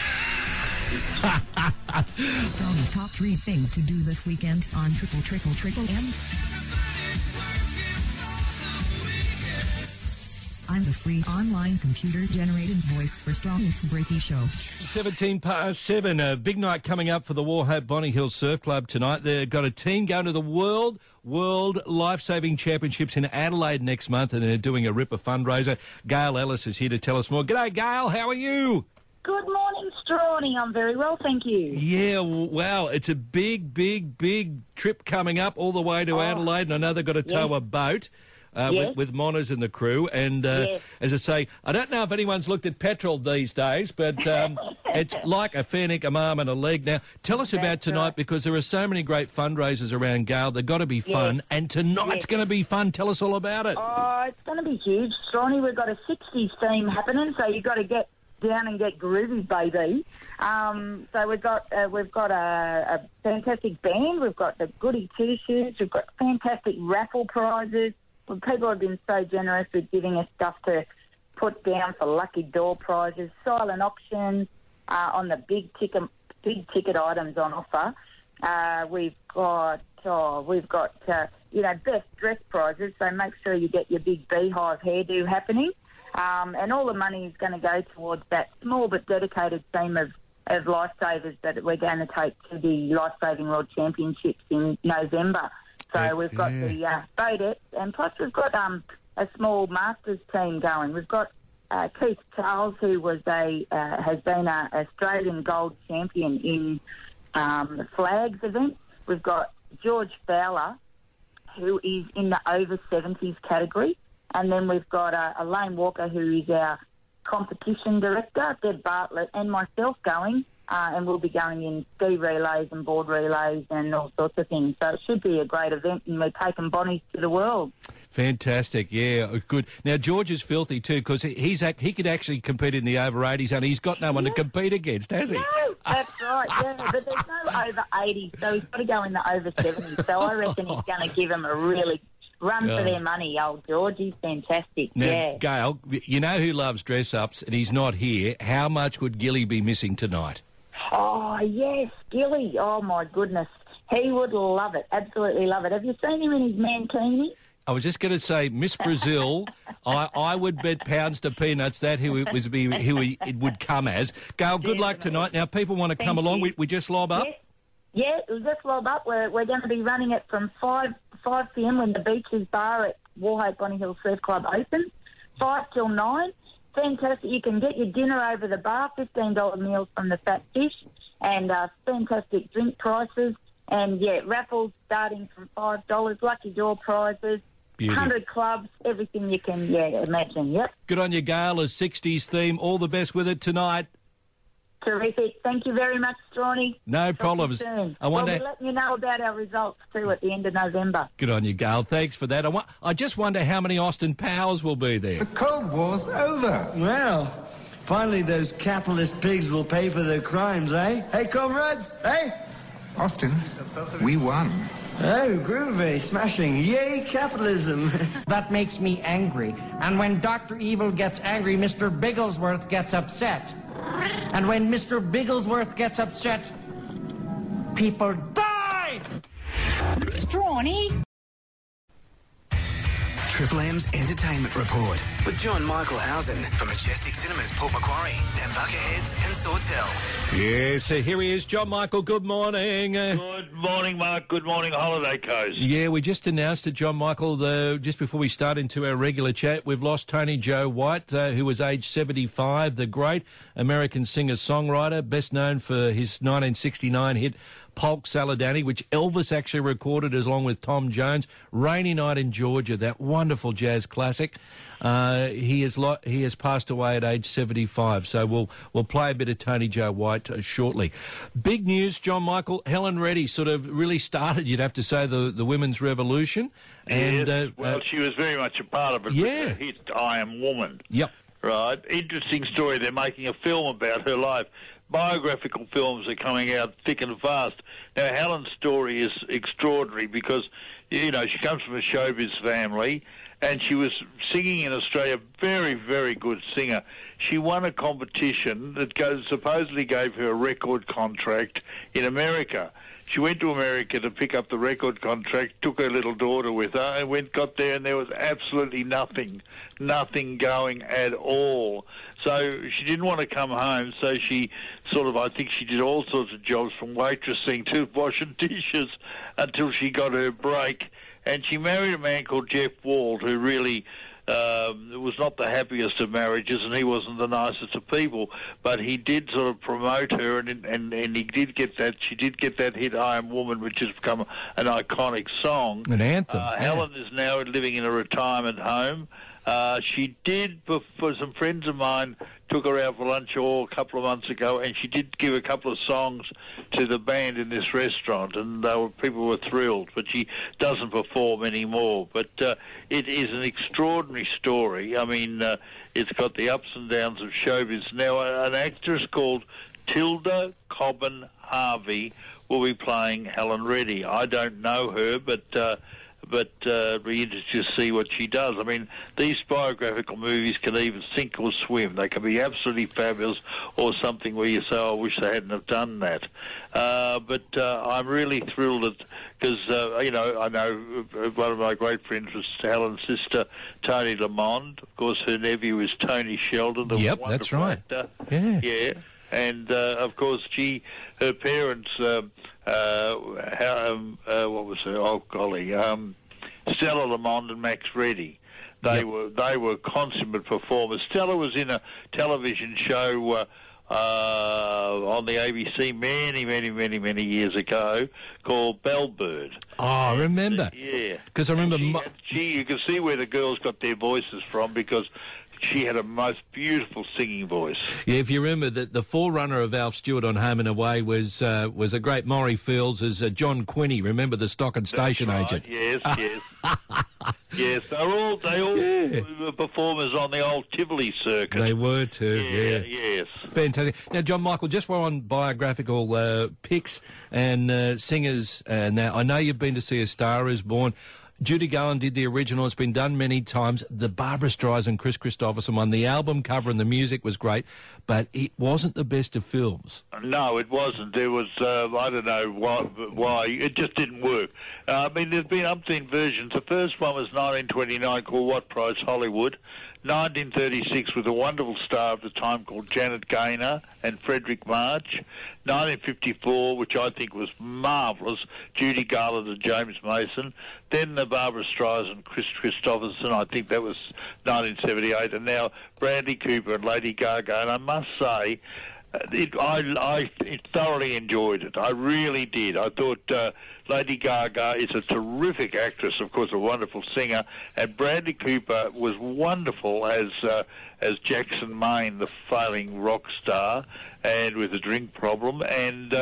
Speaker 19: Strawny's top 3 things to do this weekend on Triple M. I'm the free online computer-generated voice for Strawny's Brekkie Show.
Speaker 1: 7:17. A big night coming up for the Wauchope Bonny Hills Surf Club tonight. They've got a team going to the World Life-Saving Championships in Adelaide next month, and they're doing a ripper fundraiser. Gail Ellis is here to tell us more. G'day, Gail. How are you?
Speaker 23: Good morning, Strawny. I'm very well, thank you.
Speaker 1: Yeah, wow. It's a big trip coming up all the way to Adelaide, and I know they've got to tow a boat. With Monners and the crew. And as I say, I don't know if anyone's looked at petrol these days, but it's like a fair neck, a arm and a leg. Now, tell us about tonight because there are so many great fundraisers around, Gail. They've got to be fun. And tonight's going to be fun. Tell us all about it.
Speaker 23: Oh, it's going to be huge, Strawny. We've got a 60s theme happening, so you've got to get down and get groovy, baby. So we've got a fantastic band. We've got the goody two-shoes. We've got fantastic raffle prizes. Well, people have been so generous with giving us stuff to put down for lucky door prizes, silent auctions on the big ticket items on offer. We've got best dress prizes. So make sure you get your big beehive hairdo happening, and all the money is going to go towards that small but dedicated team of lifesavers that we're going to take to the Life Saving World Championships in November. So we've got the boatettes, and plus we've got a small masters team going. We've got Keith Charles, who was has been an Australian gold champion in the flags event. We've got George Fowler, who is in the over 70s category, and then we've got Elaine Walker, who is our competition director, Deb Bartlett, and myself going and we'll be going in ski relays and board relays and all sorts of things. So it should be a great event, and we're taking Bonnies to the world.
Speaker 1: Fantastic, yeah, good. Now, George is filthy too, because he could actually compete in the over 80s, and he's got no one to compete against, has he?
Speaker 23: No, that's right, yeah, but there's no over 80s, so he's got to go in the over 70s. So I reckon he's going to give him a really run for their money, old George. He's fantastic,
Speaker 1: Now,
Speaker 23: yeah.
Speaker 1: Gail, you know who loves dress-ups, and he's not here. How much would Gilly be missing tonight?
Speaker 23: Oh, yes, Gilly. Oh, my goodness. He would love it, absolutely love it. Have you seen him in his mankini?
Speaker 1: I was just going to say, Miss Brazil, I would bet pounds to peanuts that who it would come as. Gail, good luck tonight. Now, people want to come along. We just lob up?
Speaker 23: Yeah, we'll just lob up. We're going to be running it from 5 p.m. when the Beaches Bar at Warhope Bonny Hill Surf Club opens, 5 till 9. Fantastic. You can get your dinner over the bar, $15 meals from the Fat Fish, and fantastic drink prices. And, yeah, raffles starting from $5, lucky draw prizes,
Speaker 1: Beauty.
Speaker 23: 100 clubs, everything you can, imagine, yep.
Speaker 1: Good on you, Gail, a 60s theme. All the best with it tonight.
Speaker 23: Terrific. Thank you very much, Strawny.
Speaker 1: No problems.
Speaker 23: Soon.
Speaker 1: I wonder...
Speaker 23: We'll be letting you know about our results, too, at the end of November.
Speaker 1: Good on you, Gail. Thanks for that. I just wonder how many Austin Powers will be there.
Speaker 4: The Cold War's over. Well, finally those capitalist pigs will pay for their crimes, eh? Hey, comrades, eh?
Speaker 6: Austin, we won.
Speaker 4: Oh, groovy, smashing. Yay, capitalism.
Speaker 18: That makes me angry. And when Dr. Evil gets angry, Mr. Bigglesworth gets upset. And when Mr. Bigglesworth gets upset, people die!
Speaker 13: Strawny.
Speaker 8: Triple M's Entertainment Report with John Michael Housen from Majestic Cinemas, Port Macquarie, and Bucketheads and Sawtell.
Speaker 1: Yes, here he is, John Michael. Good morning.
Speaker 24: Good morning, Mark. Good morning, Holiday Coast.
Speaker 1: Yeah, we just announced it, John Michael, just before we start into our regular chat, we've lost Tony Joe White, who was aged 75, the great American singer-songwriter, best known for his 1969 hit Polk Saladani, which Elvis actually recorded along with Tom Jones. Rainy Night in Georgia, that wonderful jazz classic. He has passed away at age 75. So we'll play a bit of Tony Joe White shortly. Big news, John Michael. Helen Reddy sort of really started, you'd have to say, the women's revolution. And,
Speaker 24: yes, well, she was very much a part of it.
Speaker 1: Yeah.
Speaker 24: With her hit I Am Woman.
Speaker 1: Yep.
Speaker 24: Right. Interesting story. They're making a film about her life. Biographical films are coming out thick and fast. Now, Helen's story is extraordinary because, you know, she comes from a showbiz family and she was singing in Australia, very, very good singer. She won a competition that supposedly gave her a record contract in America. She went to America to pick up the record contract, took her little daughter with her, and got there, and there was absolutely nothing going at all. So she didn't want to come home, so she I think she did all sorts of jobs from waitressing to washing dishes until she got her break. And she married a man called Jeff Wald, who really was not the happiest of marriages, and he wasn't the nicest of people. But he did sort of promote her, and he did get that. She did get that hit "I Am Woman," which has become an iconic song,
Speaker 1: an anthem.
Speaker 24: Helen is now living in a retirement home. She did, for some friends of mine, took her out for lunch a couple of months ago, and she did give a couple of songs to the band in this restaurant, and people were thrilled. But she doesn't perform anymore. But it is an extraordinary story. I mean, it's got the ups and downs of showbiz. Now, an actress called Tilda Cobban Harvey will be playing Helen Reddy. I don't know her, but be interested to see what she does. I mean, these biographical movies can either sink or swim. They can be absolutely fabulous or something where you say, I wish they hadn't have done that. But I'm really thrilled because, I know one of my great friends was Helen's sister, Tony Lamond. Of course, her nephew is Tony Sheldon.
Speaker 1: Yep, that's right.
Speaker 24: Actor.
Speaker 1: Yeah.
Speaker 24: And, of course, her parents... what was her? Oh golly, Stella Lamond and Max Reddy. They were consummate performers. Stella was in a television show on the ABC many years ago called Bellbird.
Speaker 1: Oh, I remember.
Speaker 24: Yeah,
Speaker 1: because I remember
Speaker 24: you can see where the girls got their voices from because she had a most beautiful singing voice.
Speaker 1: Yeah, if you remember that the forerunner of Alf Stewart on Home and Away was a great Maury Fields as John Quinney. Remember the stock and station agent?
Speaker 24: Yes. Yes, they all were performers on the old Tivoli circuit.
Speaker 1: They were too. Yeah.
Speaker 24: Yes.
Speaker 1: Fantastic. Now, John Michael, just we're on biographical picks and singers. Now, I know you've been to see A Star Is Born. Judy Garland did the original. It's been done many times. The Barbra Streisand, Chris Christopherson one. The album cover and the music was great, but it wasn't the best of films.
Speaker 24: No, it wasn't. There was, I don't know why. It just didn't work. I mean, there's been umpteen versions. The first one was 1929 called What Price Hollywood. 1936 with a wonderful star of the time called Janet Gaynor and Frederick March. 1954, which I think was marvellous, Judy Garland and James Mason. Then the Barbra Streisand, Chris Christopherson, I think that was 1978. And now Bradley Cooper and Lady Gaga. And I must say, I thoroughly enjoyed it. I really did. I thought Lady Gaga is a terrific actress, of course, a wonderful singer, and Bradley Cooper was wonderful as Jackson Maine, the failing rock star, and with a drink problem, and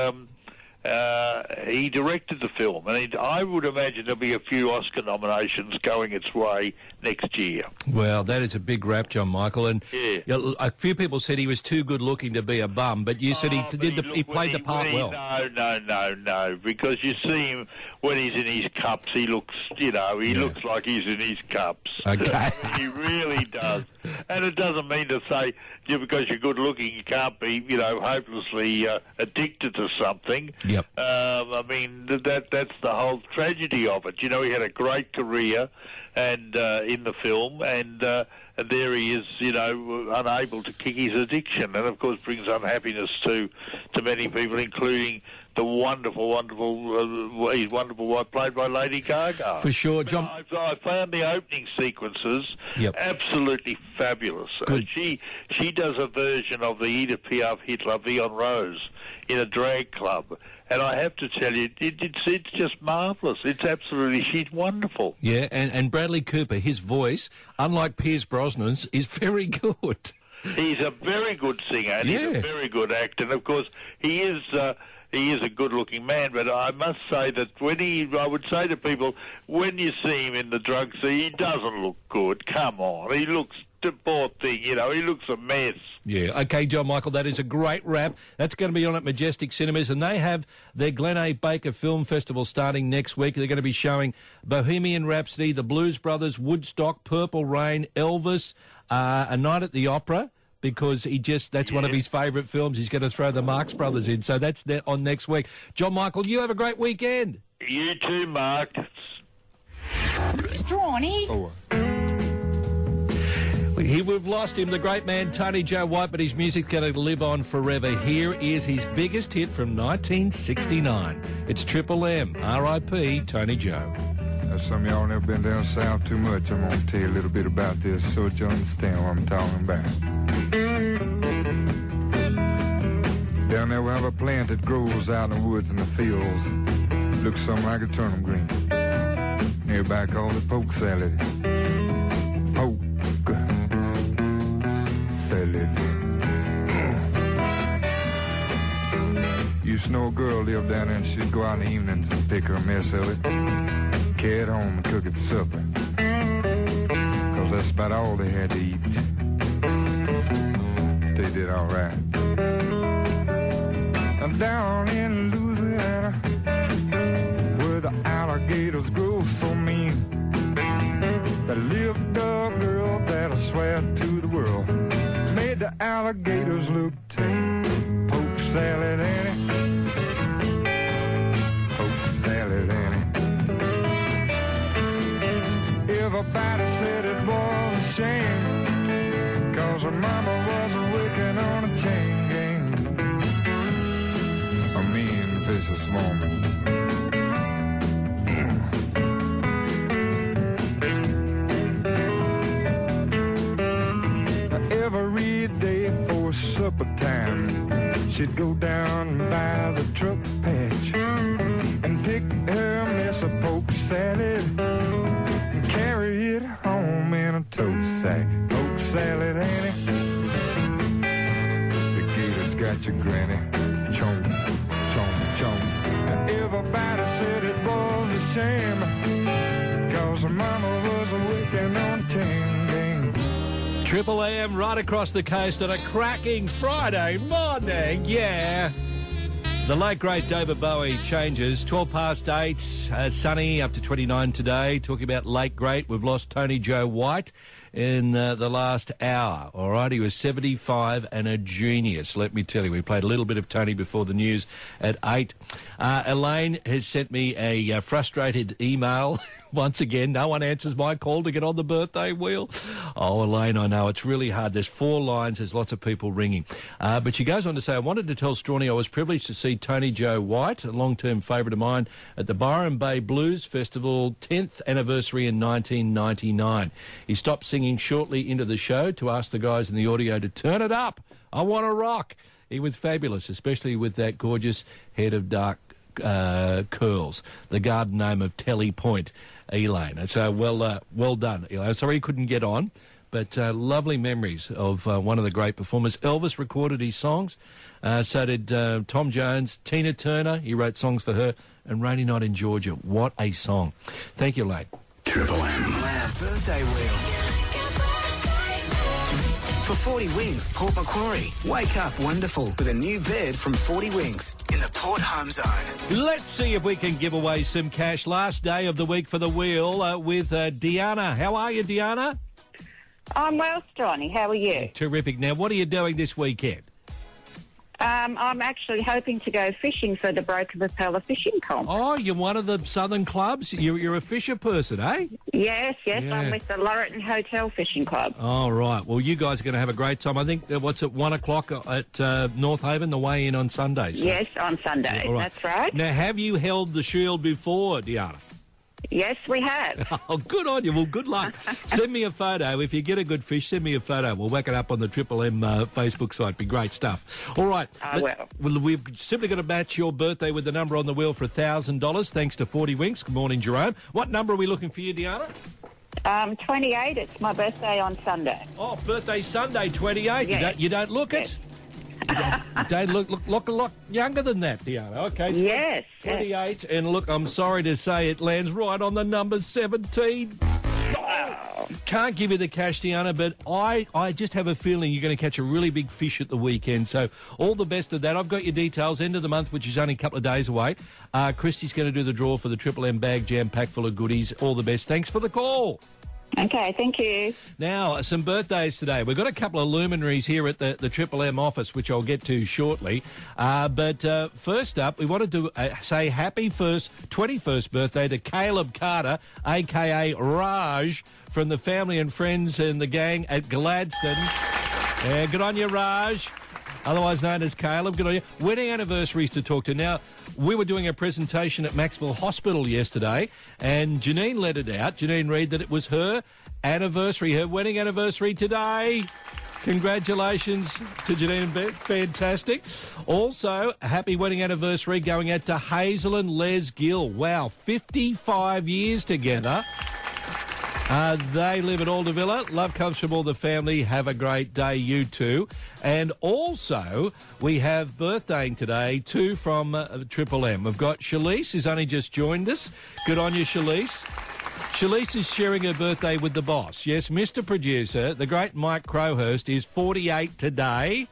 Speaker 24: he directed the film, and I would imagine there'll be a few Oscar nominations going its way next year.
Speaker 1: Well, that is a big rap, John Michael, and a few people said he was too good looking to be a bum, but you said he played the part well.
Speaker 24: No, because you see him when he's in his cups, he looks, looks like he's in his cups.
Speaker 1: Okay.
Speaker 24: He really does. And it doesn't mean to say because you're good looking you can't be, hopelessly addicted to something.
Speaker 1: Yep.
Speaker 24: I mean, that's the whole tragedy of it. He had a great career and in the film, and there he is, unable to kick his addiction, and of course brings unhappiness to many people, including the wonderful wife played by Lady Gaga.
Speaker 1: For sure, John.
Speaker 24: I found the opening sequences absolutely fabulous. She does a version of the Edith Piaf hit La Vie en Rose in a drag club. And I have to tell you, it's just marvellous. She's wonderful.
Speaker 1: Yeah, and Bradley Cooper, his voice, unlike Pierce Brosnan's, is very good.
Speaker 24: He's a very good singer, and he's a very good actor. And, of course, he is a good-looking man, but I must say that I would say to people, when you see him in the drug scene, he doesn't look good. Come on. He looks, the poor thing, he looks a mess.
Speaker 1: Yeah, okay, John Michael, that is a great wrap. That's going to be on at Majestic Cinemas, and they have their Glen A. Baker Film Festival starting next week. They're going to be showing Bohemian Rhapsody, The Blues Brothers, Woodstock, Purple Rain, Elvis, A Night at the Opera, because that's one of his favourite films. He's going to throw the Marx Brothers in, so that's on next week. John Michael, you have a great weekend.
Speaker 24: You too, Mark.
Speaker 13: Strawny.
Speaker 1: We've lost him, the great man Tony Joe White, but his music's going to live on forever. Here is his biggest hit from 1969. It's Triple M, R.I.P. Tony Joe.
Speaker 6: Now, some of y'all never been down south too much. I'm going to tell you a little bit about this so that you understand what I'm talking about. Down there we have a plant that grows out in the woods and the fields. Looks something like a turnip green. Nearby called it poke salad. Poke salad. Used to know a girl lived down there and she'd go out in the evenings and pick her a mess of it, carry it home and cook it for supper. 'Cause that's about all they had to eat. They did all right. I'm down in Louisiana where the alligators grow so mean. There lived a girl that I swear to the world made the alligators look tame. Poke salad, Annie. Poke salad, Annie. Everybody said it was a shame, 'cause her mama was working on a chain gang. A mean, vicious woman. Every day for supper time, she'd go down by the truck patch and pick her mess of poke salad and carry it home in a tow sack. Poke salad, shame, 'cause her mama was working on ting-ding.
Speaker 1: Triple M right across the coast on a cracking Friday morning, yeah. The late, great David Bowie changes. 12 past 8, sunny, up to 29 today. Talking about late, great, we've lost Tony Joe White in the last hour. All right, he was 75 and a genius, let me tell you. We played a little bit of Tony before the news at 8. Elaine has sent me a frustrated email. Once again, no one answers my call to get on the birthday wheel. Oh, Elaine, I know, it's really hard. There's 4 lines, there's lots of people ringing. But she goes on to say, I wanted to tell Strawny I was privileged to see Tony Joe White, a long-term favourite of mine, at the Byron Bay Blues Festival 10th anniversary in 1999. He stopped singing shortly into the show to ask the guys in the audio to turn it up. I want to rock. He was fabulous, especially with that gorgeous head of dark curls, the garden name of Telly Point. Elaine. So well done, Elaine. Sorry he couldn't get on, but lovely memories of one of the great performers. Elvis recorded his songs, so did Tom Jones, Tina Turner. He wrote songs for her, and Rainy Night in Georgia. What a song. Thank you, Elaine.
Speaker 8: Triple M. Loud birthday wheel. For 40 Wings, Port Macquarie. Wake up wonderful with a new bed from 40 Wings in the Port Home Zone.
Speaker 1: Let's see if we can give away some cash. Last day of the week for the wheel with Deanna. How are you, Deanna?
Speaker 2: I'm well, Stronny. How are you?
Speaker 1: Terrific. Now, what are you doing this weekend?
Speaker 2: I'm actually hoping to go fishing for the Broken Propeller Fishing Comp.
Speaker 1: Oh, you're one of the southern clubs? You're a fisher person, eh?
Speaker 2: Yes,
Speaker 1: Yeah.
Speaker 2: I'm with the Laurelton Hotel Fishing Club.
Speaker 1: Oh, right. Well, you guys are going to have a great time. I think, what's at 1 o'clock at North Haven, the weigh-in on Sunday? So.
Speaker 2: Yes, on Sunday.
Speaker 1: All right.
Speaker 2: That's right.
Speaker 1: Now, have you held the shield before, Deanna?
Speaker 2: Yes, we have.
Speaker 1: Oh, good on you. Well, good luck. Send me a photo. If you get a good fish, send me a photo. We'll whack it up on the Triple M Facebook site. Be great stuff. All right.
Speaker 2: I will.
Speaker 1: Well, we've simply got to match your birthday with the number on the wheel for $1,000, thanks to 40 Winks. Good morning, Jerome. What number are we looking for you, Deanna?
Speaker 2: 28. It's my birthday on Sunday.
Speaker 1: Oh, birthday Sunday, 28.
Speaker 2: Yes.
Speaker 1: You don't look it. You don't look a lot younger than that, Deanna. Okay.
Speaker 2: Yes.
Speaker 1: 28. And look, I'm sorry to say it lands right on the number 17. Oh, can't give you the cash, Deanna, but I just have a feeling you're going to catch a really big fish at the weekend. So all the best of that. I've got your details. End of the month, which is only a couple of days away. Christy's going to do the draw for the Triple M bag jam pack full of goodies. All the best. Thanks for the call.
Speaker 2: Okay, thank you.
Speaker 1: Now, some birthdays today. We've got a couple of luminaries here at the Triple M office, which I'll get to shortly. But first up, we wanted to say happy 21st birthday to Caleb Carter, a.k.a. Raj, from the family and friends and the gang at Gladstone. Good on you, Raj. Otherwise known as Caleb. Good on you. Wedding anniversaries to talk to. Now, we were doing a presentation at Maxwell Hospital yesterday, and Janine let it out. Janine Reid, that it was her anniversary, her wedding anniversary today. Congratulations to Janine and Beth. Fantastic. Also, a happy wedding anniversary going out to Hazel and Les Gill. Wow, 55 years together. They live at Alder Villa. Love comes from all the family. Have a great day, you two. And also, we have birthdaying today, too, from Triple M. We've got Shalise, who's only just joined us. Good on you, Shalise. Shalise is sharing her birthday with the boss. Yes, Mr. Producer, the great Mike Crowhurst, is 48 today.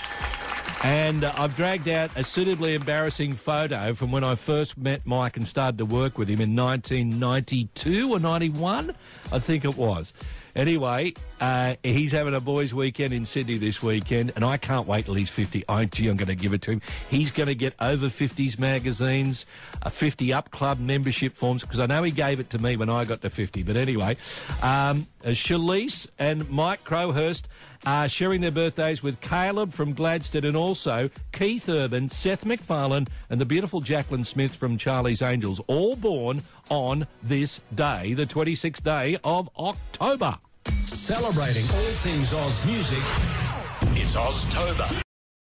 Speaker 1: And I've dragged out a suitably embarrassing photo from when I first met Mike and started to work with him in 1992 or 91, I think it was. Anyway, he's having a boys' weekend in Sydney this weekend, and I can't wait till he's 50. I'm going to give it to him. He's going to get over 50s magazines, a 50 Up Club membership forms, because I know he gave it to me when I got to 50. But anyway, Shalise and Mike Crowhurst are sharing their birthdays with Caleb from Gladstone, and also Keith Urban, Seth MacFarlane, and the beautiful Jacqueline Smith from Charlie's Angels, all born on this day, the 26th day of October.
Speaker 7: Celebrating all things Oz music, it's Oztober.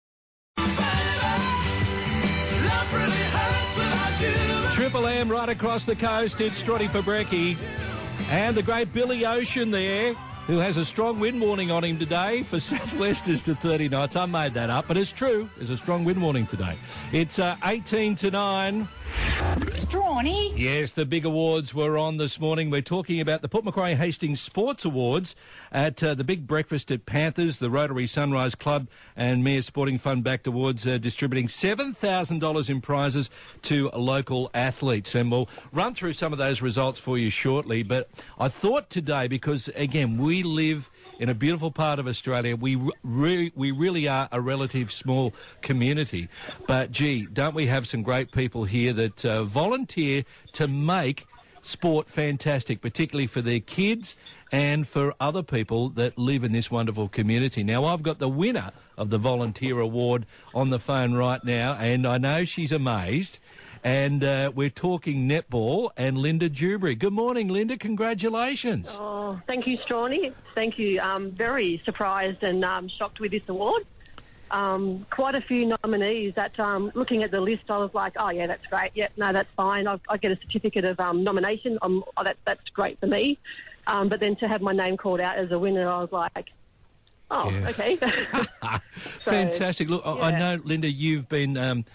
Speaker 1: Triple M right across the coast. It's Strotty Fabrecki and the great Billy Ocean there, who has a strong wind warning on him today for southwesters to 30 knots. I made that up, but it's true. There's a strong wind warning today. It's 18 to 9.
Speaker 13: Strawny.
Speaker 1: Yes, the big awards were on this morning. We're talking about the Port Macquarie Hastings Sports Awards at the big breakfast at Panthers, the Rotary Sunrise Club and Mayor Sporting Fund backed awards distributing $7,000 in prizes to local athletes. And we'll run through some of those results for you shortly. But I thought today, because, again, we live in a beautiful part of Australia, we really are a relative small community. But, gee, don't we have some great people here that volunteer to make sport fantastic, particularly for their kids and for other people that live in this wonderful community. Now, I've got the winner of the Volunteer Award on the phone right now, and I know she's amazed. And we're talking netball and Linda Dewberry. Good morning, Linda. Congratulations.
Speaker 3: Oh, thank you, Strawny. Thank you. I'm very surprised and shocked with this award. Quite a few nominees that, looking at the list, I was like, oh, yeah, that's great. Yeah, no, that's fine. I get a certificate of nomination. That's great for me. But then to have my name called out as a winner, I was like, oh, yeah. Okay.
Speaker 1: Fantastic. Look, yeah. I know, Linda, you've been...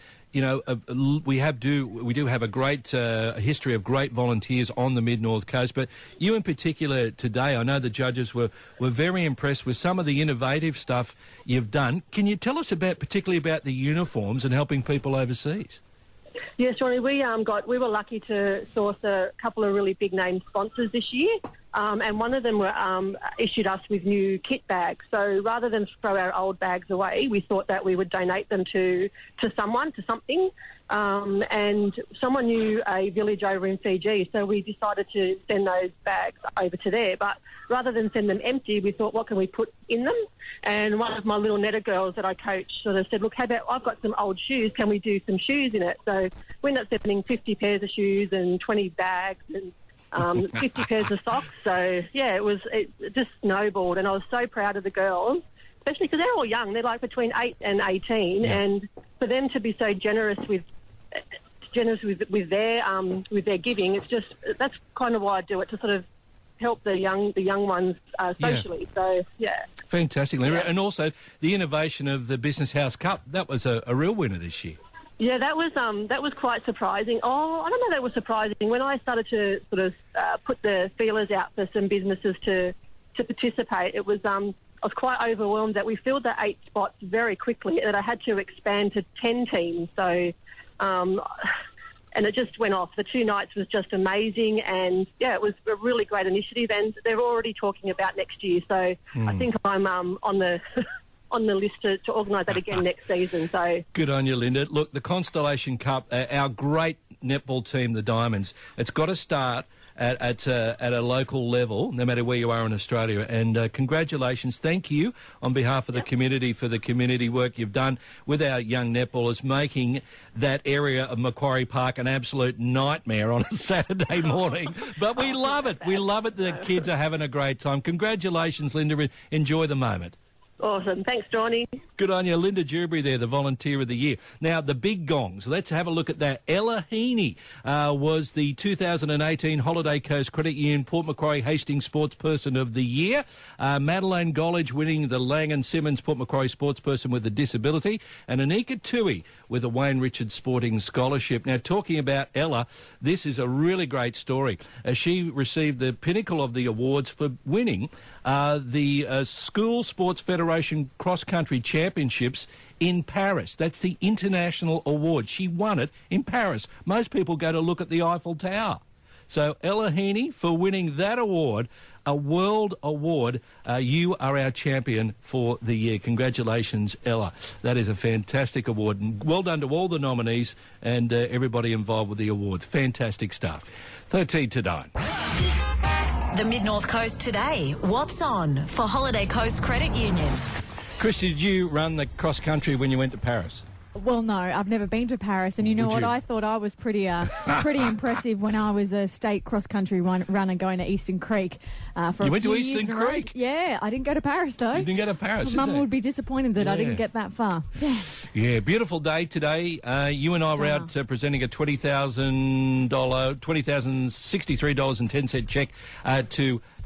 Speaker 1: we do have a great history of great volunteers on the Mid-North Coast, but you in particular today, I know the judges were very impressed with some of the innovative stuff you've done. Can you tell us particularly about the uniforms and helping people overseas?
Speaker 3: Yes, Johnny, we were lucky to source a couple of really big name sponsors this year, and one of them issued us with new kit bags. So rather than throw our old bags away, we thought that we would donate them to something. And someone knew a village over in Fiji, so we decided to send those bags over to there. But rather than send them empty, we thought, what can we put in them? And one of my little netter girls that I coach sort of said, look, how about I've got some old shoes, can we do some shoes in it? So we ended up sending 50 pairs of shoes and 20 bags and 50 pairs of socks. So, yeah, it just snowballed, and I was so proud of the girls, especially because they're all young. They're like between 8 and 18, yeah. And for them to be so generous with their giving, that's kind of why I do it, to sort of help the young ones socially. Yeah. So yeah,
Speaker 1: fantastic, Linda. Yeah. And also the innovation of the Business House Cup, that was a real winner this year.
Speaker 3: Yeah, that was quite surprising. Oh, I don't know, that was surprising when I started to sort of put the feelers out for some businesses to participate. It was I was quite overwhelmed that we filled the 8 spots very quickly, and that I had to expand to 10 teams. So. And it just went off. The 2 nights was just amazing, and yeah, it was a really great initiative. And they're already talking about next year, so I think I'm on the list to organise that again next season. So
Speaker 1: good on you, Linda. Look, the Constellation Cup, our great netball team, the Diamonds. It's got to start at a local level, no matter where you are in Australia. And congratulations. Thank you on behalf of the community for the community work you've done with our young netballers, making that area of Macquarie Park an absolute nightmare on a Saturday morning. But we love it. We love it. The kids are having a great time. Congratulations, Linda. Enjoy the moment.
Speaker 3: Awesome. Thanks, Johnny.
Speaker 1: Good on you. Linda Dewberry there, the Volunteer of the Year. Now, the big gongs. Let's have a look at that. Ella Heaney was the 2018 Holiday Coast Credit Union Port Macquarie Hastings Sportsperson of the Year. Madeleine Gollage winning the Lang & Simmons Port Macquarie Sportsperson with a Disability. And Anika Tui with a Wayne Richards Sporting Scholarship. Now, talking about Ella, this is a really great story. She received the pinnacle of the awards for winning the School Sports Federation Cross Country Championships in Paris. That's the international award. She won it in Paris. Most people go to look at the Eiffel Tower. So Ella Heaney, for winning that award, a world award, you are our champion for the year. Congratulations, Ella. That is a fantastic award. And well done to all the nominees and everybody involved with the awards. Fantastic stuff. 13 to 9.
Speaker 10: The Mid-North Coast today. What's on for Holiday Coast Credit Union?
Speaker 1: Christy, did you run the cross-country when you went to Paris?
Speaker 9: Well, no, I've never been to Paris, and you know what? I thought I was pretty impressive when I was a state cross-country runner going to Eastern Creek for
Speaker 1: You went to Eastern Creek?
Speaker 9: Yeah, I didn't go to Paris, though.
Speaker 1: You didn't go to Paris,
Speaker 9: Mum would be disappointed that I didn't get that far.
Speaker 1: Yeah, beautiful day today. You and I were out presenting a $20,063.10 cheque to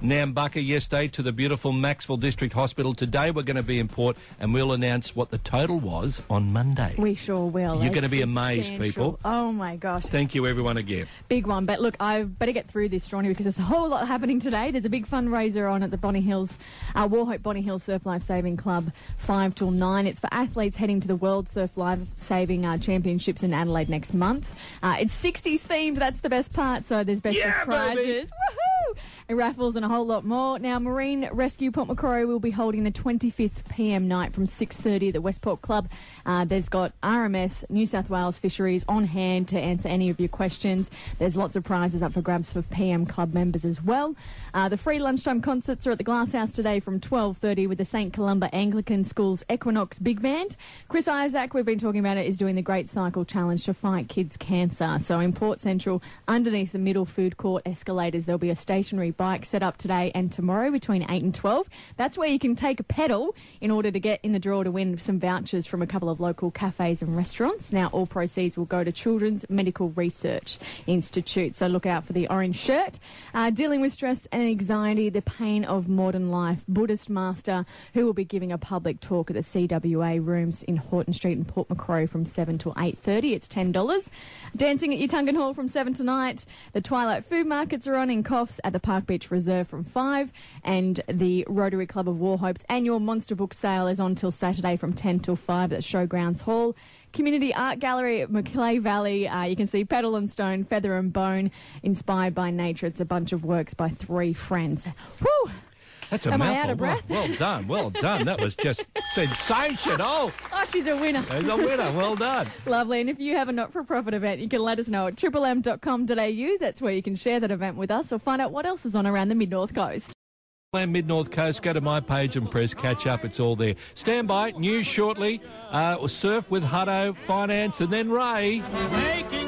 Speaker 1: Nambucca yesterday to the beautiful Maxwell District Hospital. Today we're going to be in Port, and we'll announce what the total was on Monday.
Speaker 9: We sure will.
Speaker 1: You're going to be
Speaker 9: Substantial.
Speaker 1: amazed, people.
Speaker 9: Oh, my gosh.
Speaker 1: Thank you, everyone, again.
Speaker 9: Big one. But look, I better get through this, Strawny, because there's a whole lot happening today. There's a big fundraiser on at the Bonny Hills, Warhope Bonny Hills Surf Life Saving Club, 5 till 9. It's for athletes heading to the World Surf Life Saving Championships in Adelaide next month. It's 60s themed. That's the best part. So there's best prizes. Woohoo! And raffles and a whole lot more. Now, Marine Rescue Port Macquarie will be holding the 25th PM night from 6:30 at the Westport Club. There's got RMS, New South Wales Fisheries on hand to answer any of your questions. There's lots of prizes up for grabs for PM Club members as well. The free lunchtime concerts are at the Glasshouse today from 12:30 with the St Columba Anglican School's Equinox Big Band. Chris Isaac, we've been talking about it, is doing the Great Cycle Challenge to fight kids' cancer. So in Port Central, underneath the middle food court escalators, there'll be a stationary bike set up today and tomorrow between 8 and 12. That's where you can take a pedal in order to get in the draw to win some vouchers from a couple of local cafes and restaurants. Now, all proceeds will go to Children's Medical Research Institute. So look out for the orange shirt. Dealing with stress and anxiety, the pain of modern life, Buddhist master who will be giving a public talk at the CWA rooms in Horton Street in Port Macquarie from 7 till 8:30. It's $10. Dancing at Utungan Hall from 7 tonight. The Twilight Food Markets are on in Coffs at the Park Beach Reserve from 5. And the Rotary Club of Warhope's annual Monster Book Sale is on till Saturday from 10 till 5 at Showgrounds Hall. Community Art Gallery at Macleay Valley. You can see Petal and Stone, Feather and Bone, inspired by nature. It's a bunch of works by 3 friends. Woo!
Speaker 1: That's a
Speaker 9: Am
Speaker 1: mouthful.
Speaker 9: I out of breath?
Speaker 1: Well done, well done. That was just sensational.
Speaker 9: Oh, she's a winner.
Speaker 1: She's a winner. Well done.
Speaker 9: Lovely. And if you have a not-for-profit event, you can let us know at triplem.com.au. That's where you can share that event with us or find out what else is on around the Mid-North Coast.
Speaker 1: Mid-North Coast, go to my page and press catch up. It's all there. Stand by. News shortly. Surf with Hutto, Finance, and then Ray.